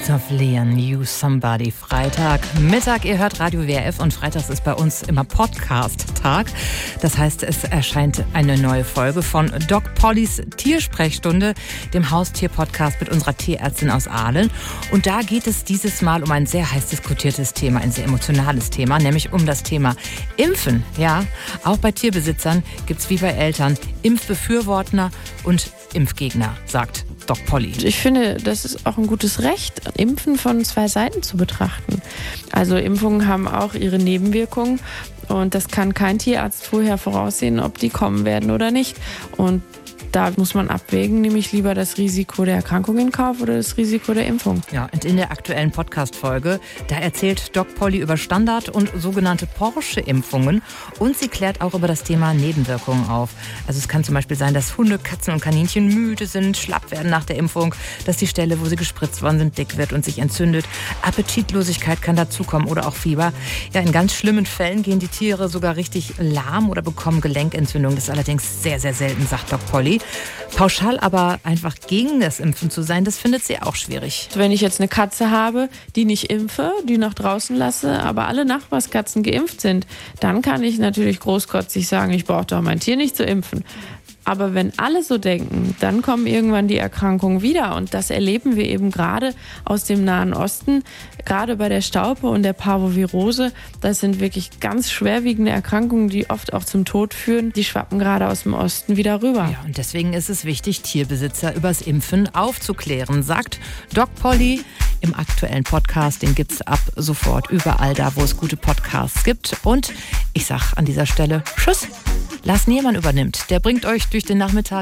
Gates of Leon, You Somebody. Freitagmittag, ihr hört Radio WRF und freitags ist bei uns immer Podcast-Tag. Das heißt, es erscheint eine neue Folge von Doc Pollys Tiersprechstunde, dem Haustier-Podcast mit unserer Tierärztin aus Aalen. Und da geht es dieses Mal um ein sehr heiß diskutiertes Thema, ein sehr emotionales Thema, nämlich um das Thema Impfen. Ja, auch bei Tierbesitzern gibt's wie bei Eltern Impfbefürworter und Impfgegner, sagt Doc Polly. Ich finde, das ist auch ein gutes Recht, Impfen von zwei Seiten zu betrachten. Also Impfungen haben auch ihre Nebenwirkungen und das kann kein Tierarzt vorher voraussehen, ob die kommen werden oder nicht. Und da muss man abwägen, nehme ich lieber das Risiko der Erkrankung in Kauf oder das Risiko der Impfung. Ja, und in der aktuellen Podcast-Folge, da erzählt Doc Polly über Standard- und sogenannte Porsche-Impfungen und sie klärt auch über das Thema Nebenwirkungen auf. Also es kann zum Beispiel sein, dass Hunde, Katzen und Kaninchen müde sind, schlapp werden nach der Impfung, dass die Stelle, wo sie gespritzt worden sind, dick wird und sich entzündet. Appetitlosigkeit kann dazukommen oder auch Fieber. Ja, in ganz schlimmen Fällen gehen die Tiere sogar richtig lahm oder bekommen Gelenkentzündungen. Das ist allerdings sehr, sehr selten, sagt Doc Polly. Pauschal aber einfach gegen das Impfen zu sein, das findet sie auch schwierig. Wenn ich jetzt eine Katze habe, die nicht impfe, die noch draußen lasse, aber alle Nachbarskatzen geimpft sind, dann kann ich natürlich großkotzig sagen, ich brauche doch mein Tier nicht zu impfen. Aber wenn alle so denken, dann kommen irgendwann die Erkrankungen wieder. Und das erleben wir eben gerade aus dem Nahen Osten, gerade bei der Staupe und der Parvovirose. Das sind wirklich ganz schwerwiegende Erkrankungen, die oft auch zum Tod führen. Die schwappen gerade aus dem Osten wieder rüber. Ja, und deswegen ist es wichtig, Tierbesitzer übers Impfen aufzuklären, sagt Doc Polly im aktuellen Podcast. Den gibt's ab sofort überall da, wo es gute Podcasts gibt. Und ich sag an dieser Stelle Tschüss. Lars Niermann übernimmt. Der bringt euch durch den Nachmittag.